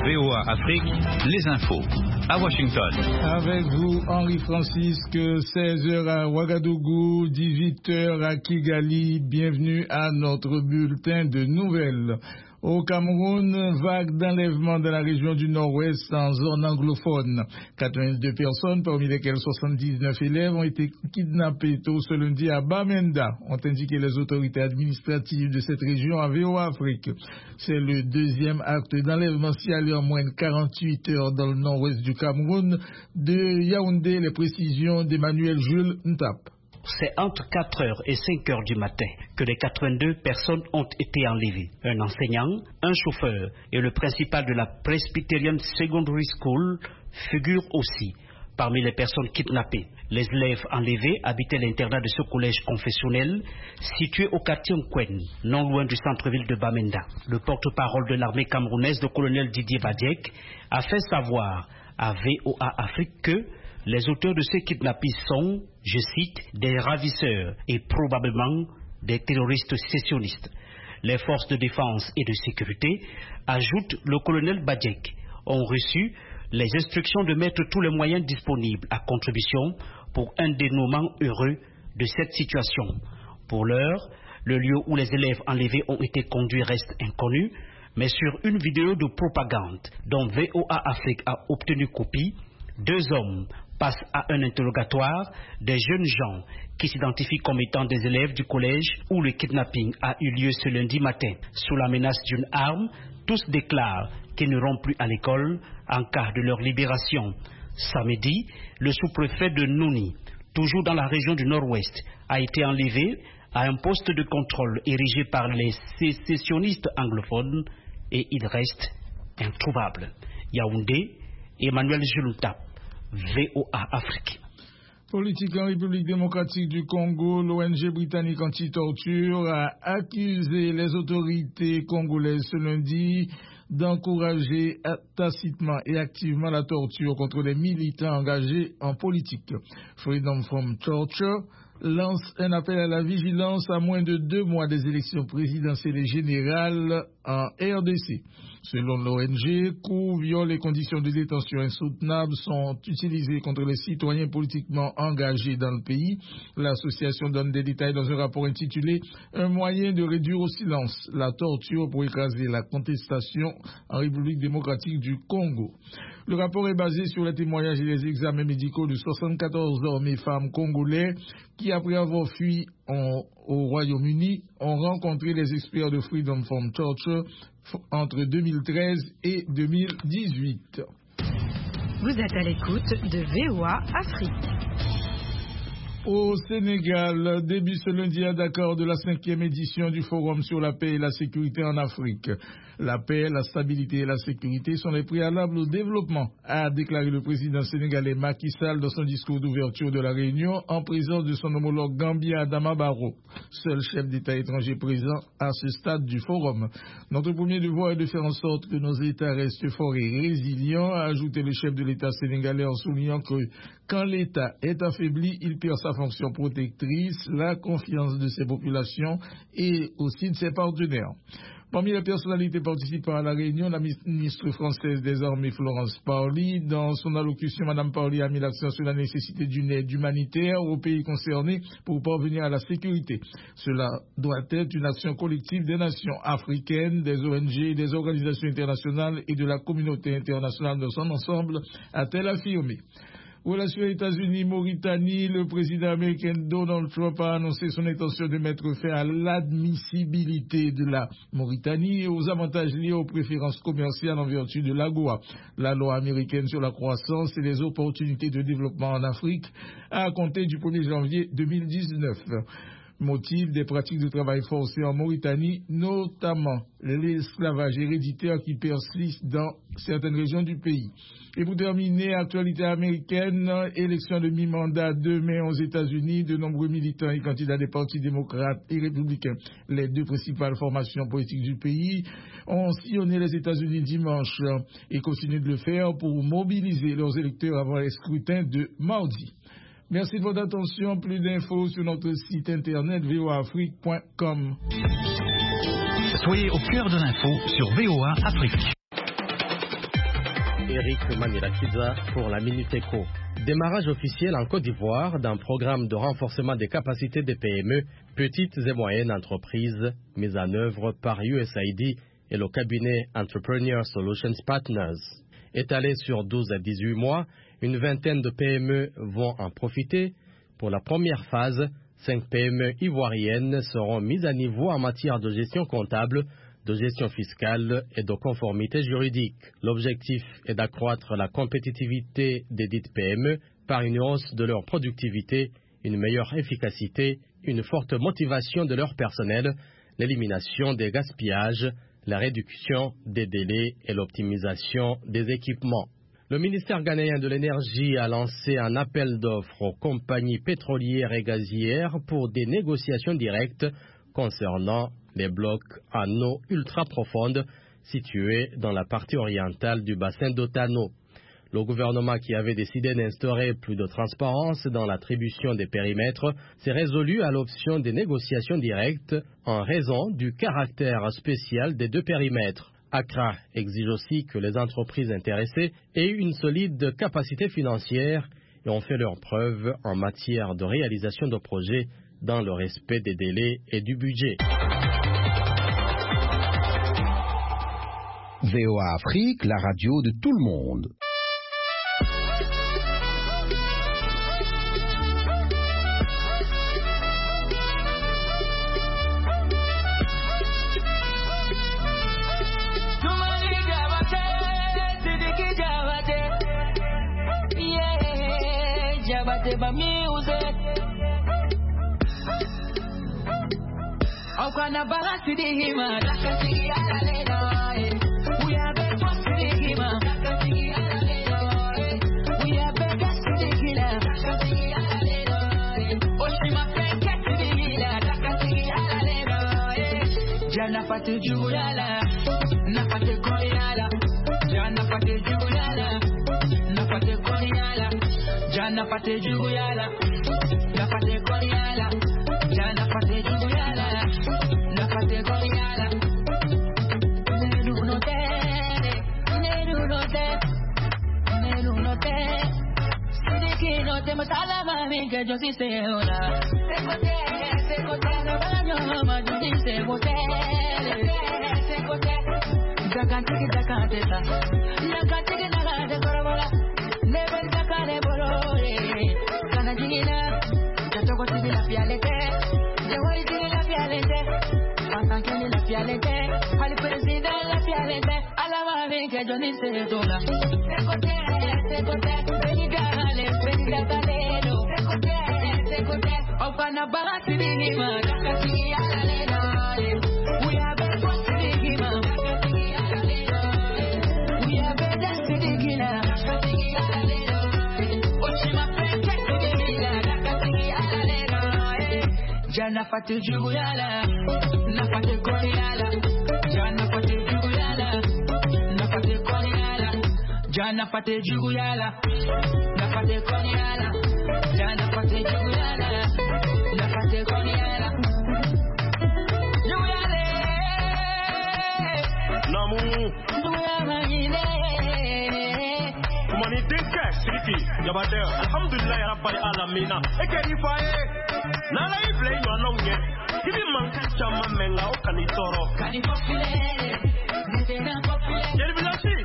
VOA Afrique, les infos. À Washington. Avec vous, Henri Francisque, 16h à Ouagadougou, 18h à Kigali. Bienvenue à notre bulletin de nouvelles. Au Cameroun, vague d'enlèvement dans la région du Nord-Ouest en zone anglophone. 82 personnes, parmi lesquelles 79 élèves, ont été kidnappées tôt ce lundi à Bamenda, ont indiqué les autorités administratives de cette région à VOA Afrique. C'est le deuxième acte d'enlèvement signalé en moins de 48 heures dans le nord-ouest du Cameroun. De Yaoundé, les précisions d'Emmanuel Jules Ntap. C'est entre 4h et 5h du matin que les 82 personnes ont été enlevées. Un enseignant, un chauffeur et le principal de la Presbyterian Secondary School figurent aussi parmi les personnes kidnappées. Les élèves enlevés habitaient l'internat de ce collège confessionnel situé au quartier Nkwen, non loin du centre-ville de Bamenda. Le porte-parole de l'armée camerounaise, le colonel Didier Badiek, a fait savoir à VOA Afrique que les auteurs de ces kidnappings sont, je cite, des ravisseurs et probablement des terroristes sécessionnistes. Les forces de défense et de sécurité, ajoute le colonel Badiek, ont reçu les instructions de mettre tous les moyens disponibles à contribution pour un dénouement heureux de cette situation. Pour l'heure, le lieu où les élèves enlevés ont été conduits reste inconnu, mais sur une vidéo de propagande dont VOA Afrique a obtenu copie, 2 hommes passent à un interrogatoire des jeunes gens qui s'identifient comme étant des élèves du collège où le kidnapping a eu lieu ce lundi matin. Sous la menace d'une arme, tous déclarent qu'ils n'iront plus à l'école en cas de leur libération. Samedi, le sous-préfet de Nouni, toujours dans la région du Nord-Ouest, a été enlevé à un poste de contrôle érigé par les sécessionnistes anglophones et il reste introuvable. Yaoundé, Emmanuel Jules-Ntap, VOA Afrique. Politique en République démocratique du Congo, l'ONG britannique anti-torture a accusé les autorités congolaises ce lundi d'encourager tacitement et activement la torture contre les militants engagés en politique. Freedom from Torture lance un appel à la vigilance à moins de 2 mois des élections présidentielles et générales en RDC. Selon l'ONG, coups, viols et conditions de détention insoutenables sont utilisés contre les citoyens politiquement engagés dans le pays. L'association donne des détails dans un rapport intitulé « Un moyen de réduire au silence la torture pour écraser la contestation en République démocratique du Congo ». Le rapport est basé sur les témoignages et les examens médicaux de 74 hommes et femmes congolais qui, après avoir fui au Royaume-Uni, ont rencontré les experts de Freedom from Torture entre 2013 et 2018. Vous êtes à l'écoute de VOA Afrique. Au Sénégal, début ce lundi à Dakar de la 5e édition du Forum sur la paix et la sécurité en Afrique. La paix, la stabilité et la sécurité sont les préalables au développement, a déclaré le président sénégalais Macky Sall dans son discours d'ouverture de la réunion en présence de son homologue gambien Adama Barrow, seul chef d'État étranger présent à ce stade du forum. Notre premier devoir est de faire en sorte que nos États restent forts et résilients, a ajouté le chef de l'État sénégalais en soulignant que quand l'État est affaibli, il perd sa fonction protectrice, la confiance de ses populations et aussi de ses partenaires. Parmi les personnalités participant à la réunion, la ministre française des Armées Florence Parly. Dans son allocution, Mme Parly a mis l'accent sur la nécessité d'une aide humanitaire aux pays concernés pour parvenir à la sécurité. Cela doit être une action collective des nations africaines, des ONG, des organisations internationales et de la communauté internationale dans son ensemble, a-t-elle affirmé. Relations États-Unis-Mauritanie, le président américain Donald Trump a annoncé son intention de mettre fin à l'admissibilité de la Mauritanie et aux avantages liés aux préférences commerciales en vertu de l'AGOA, la loi américaine sur la croissance et les opportunités de développement en Afrique, à compter du 1er janvier 2019. Motif des pratiques de travail forcé en Mauritanie, notamment l'esclavage héréditaire qui persiste dans certaines régions du pays. Et pour terminer, actualité américaine, élection de mi-mandat demain aux États-Unis, de nombreux militants et candidats des partis démocrates et républicains, les 2 principales formations politiques du pays, ont sillonné les États-Unis dimanche et continuent de le faire pour mobiliser leurs électeurs avant les scrutins de mardi. Merci de votre attention. Plus d'infos sur notre site internet voaafrique.com. Soyez au cœur de l'info sur VOA Afrique. Eric Manirakiza pour la Minute Éco. Démarrage officiel en Côte d'Ivoire d'un programme de renforcement des capacités des PME, petites et moyennes entreprises, mis en œuvre par USAID et le cabinet Entrepreneur Solutions Partners. Étalé sur 12 à 18 mois, une vingtaine de PME vont en profiter. Pour la première phase, 5 PME ivoiriennes seront mises à niveau en matière de gestion comptable, de gestion fiscale et de conformité juridique. L'objectif est d'accroître la compétitivité des dites PME par une hausse de leur productivité, une meilleure efficacité, une forte motivation de leur personnel, l'élimination des gaspillages, la réduction des délais et l'optimisation des équipements. Le ministère ghanéen de l'énergie a lancé un appel d'offres aux compagnies pétrolières et gazières pour des négociations directes concernant les blocs en eau ultra profonde situés dans la partie orientale du bassin d'Otano. Le gouvernement qui avait décidé d'instaurer plus de transparence dans l'attribution des périmètres s'est résolu à l'option des négociations directes en raison du caractère spécial des deux périmètres. Accra exige aussi que les entreprises intéressées aient une solide capacité financière et ont fait leurs preuves en matière de réalisation de projets dans le respect des délais et du budget. VOA Afrique, la radio de tout le monde. Alhamdulillah Rabbil Alamina. Ekerifaye. Nala ible yo nonge. Kibi manka chama menga o kanitoro. Kanifofile. Nitena popile. Jelbilasi.